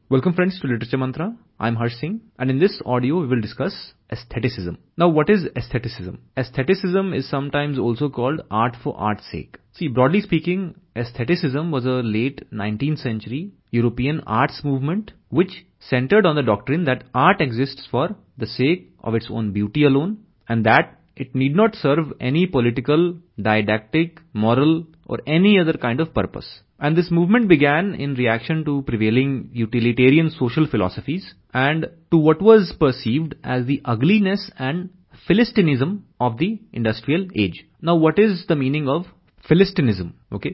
Welcome friends to Literature Mantra. I'm Harsh Singh, and in this audio we will discuss aestheticism. Now what is aestheticism? Aestheticism is sometimes also called art for art's sake. See, broadly speaking, aestheticism was a late 19th century European arts movement which centered on the doctrine that art exists for the sake of its own beauty alone and that it need not serve any political, didactic, moral or any other kind of purpose. And this movement began in reaction to prevailing utilitarian social philosophies and to what was perceived as the ugliness and Philistinism of the industrial age. Now what is the meaning of Philistinism? Okay,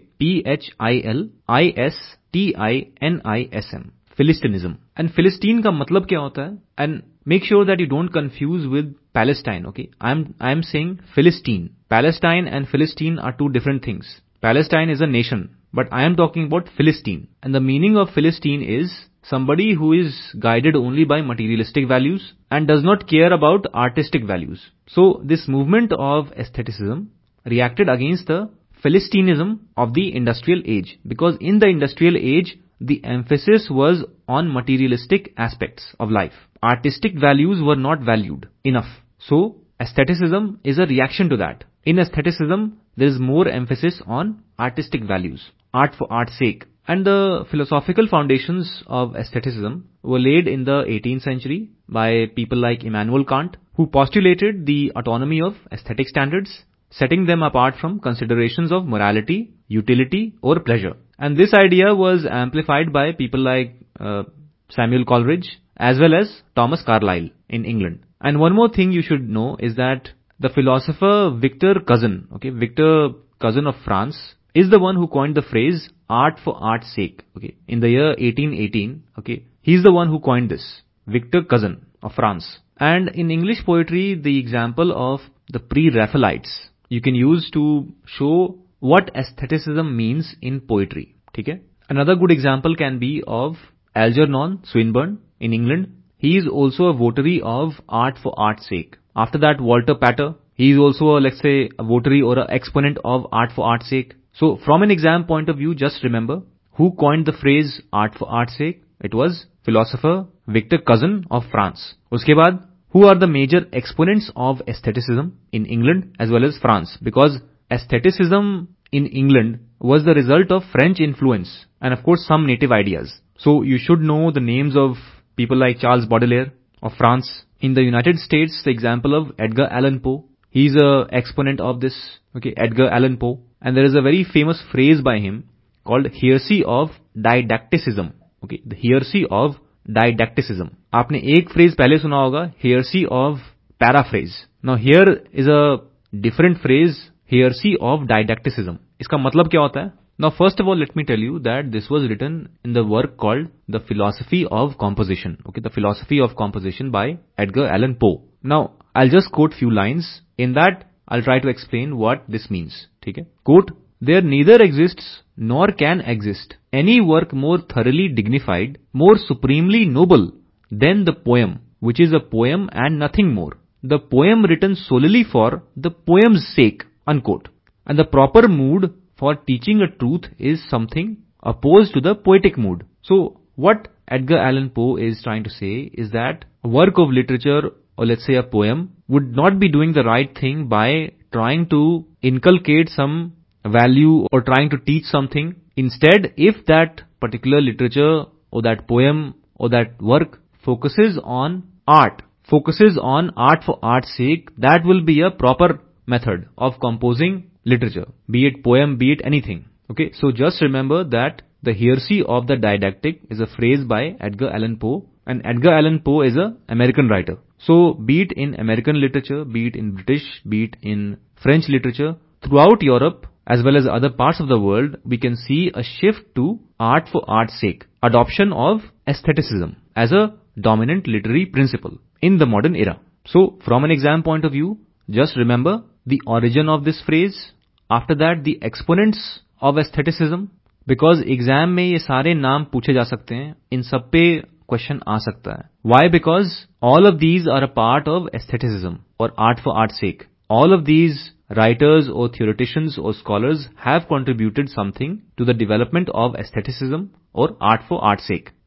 Philistinism. Philistinism. And Philistine का मतलब क्या होता है? And make sure that you don't confuse with Palestine, okay? I'm saying Philistine. Palestine and Philistine are two different things. Palestine is a nation, but I am talking about Philistine. And the meaning of Philistine is somebody who is guided only by materialistic values and does not care about artistic values. So this movement of aestheticism reacted against the Philistinism of the industrial age, because in the industrial age, the emphasis was on materialistic aspects of life. Artistic values were not valued enough. So aestheticism is a reaction to that. In aestheticism, there is more emphasis on artistic values, art for art's sake. And the philosophical foundations of aestheticism were laid in the 18th century by people like Immanuel Kant, who postulated the autonomy of aesthetic standards, setting them apart from considerations of morality, utility or pleasure. And this idea was amplified by people like Samuel Coleridge as well as Thomas Carlyle in England. And one more thing you should know is that the philosopher Victor Cousin of France, is the one who coined the phrase art for art's sake. Okay, in the year 1818. Okay, he's the one who coined this, Victor Cousin of France. And in English poetry, the example of the pre-Raphaelites you can use to show what aestheticism means in poetry. Okay? Another good example can be of Algernon Swinburne in England. He is also a votary of art for art's sake. After that, Walter Pater, he is also let's say a votary or an exponent of art for art's sake. So from an exam point of view, just remember who coined the phrase art for art's sake. It was philosopher Victor Cousin of France. Uske baad, who are the major exponents of aestheticism in England as well as France? Because aestheticism in England was the result of French influence and of course some native ideas. So you should know the names of people like Charles Baudelaire of France. In the United States, the example of Edgar Allan Poe. He's a exponent of this, okay, Edgar Allan Poe. And there is a very famous phrase by him called heresy of didacticism. Okay, the heresy of didacticism. आपने एक phrase पहले सुना होगा, heresy of paraphrase. Now here is a different phrase, heresy of didacticism. इसका मतलब क्या होता है? Now first of all, let me tell you that this was written in the work called The Philosophy of Composition. Okay, The Philosophy of Composition by Edgar Allan Poe. Now, I'll just quote few lines. In that, I'll try to explain what this means. Okay? Quote, there neither exists nor can exist any work more thoroughly dignified, more supremely noble than the poem, which is a poem and nothing more. The poem written solely for the poem's sake, unquote. And the proper mood for teaching a truth is something opposed to the poetic mood. So, what Edgar Allan Poe is trying to say is that a work of literature, or let's say a poem, would not be doing the right thing by trying to inculcate some value or trying to teach something. Instead, if that particular literature or that poem or that work focuses on art for art's sake, that will be a proper method of composing literature, be it poem, be it anything. Okay, so just remember that the heresy of the didactic is a phrase by Edgar Allan Poe, and Edgar Allan Poe is an American writer. So be it in American literature, be it in British, be it in French literature, throughout Europe as well as other parts of the world, we can see a shift to art for art's sake, adoption of aestheticism as a dominant literary principle in the modern era. So from an exam point of view, just remember the origin of this phrase. After that, the exponents of aestheticism, because exam में ये सारे नाम पूछे जा सकते हैं, इन सब पे question आ सकता है. Why? Because all of these are a part of aestheticism or art for art's sake. All of these writers or theoreticians or scholars have contributed something to the development of aestheticism or art for art's sake.